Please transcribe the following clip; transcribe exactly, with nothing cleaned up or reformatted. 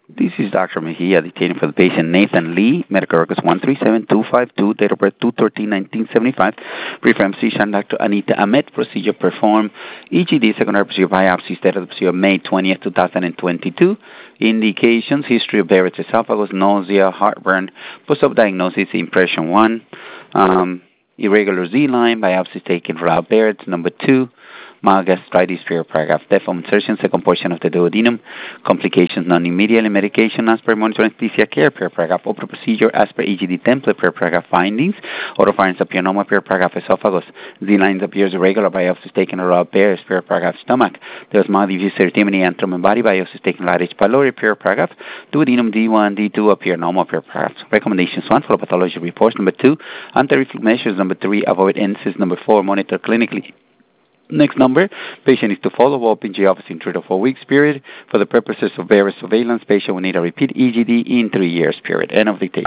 This is Doctor Mejia detailing for the patient Nathan Lee, medical records one three seven two five two, date of birth two thirteen nineteen seventy-five. Brief physician Doctor Anita Ahmed, procedure performed, E G D, secondary procedure biopsy, state of the procedure May twentieth, two thousand twenty-two. Indications, history of Barrett's esophagus, nausea, heartburn, post-op diagnosis, impression one, um, irregular Z-line, biopsy taken throughout Barrett's, number two. Mild gastritis, period paragraph. Deform insertion, second portion of the duodenum. Complications, non-immediately medication as per monitor anesthesia care, period paragraph. Open procedure as per E G D template, period paragraph. Findings, oropharynx apionoma, period paragraph. Esophagus, Z-lines appears irregular, biopsy taken around Barrett's, period paragraph. Stomach, there's mild diffuse erythema, antrum and body, biopsy taken lateral H. pylori, period paragraph. Duodenum D one, D two appear normal, period paragraph. Recommendations, one, follow pathology reports. Number two, anti-reflux measures. Number three, avoid N S I S. Number four, monitor clinically. Next number, patient is to follow up in G office in three to four weeks period. For the purposes of various surveillance, patient will need a repeat E G D in three years period. End of dictation.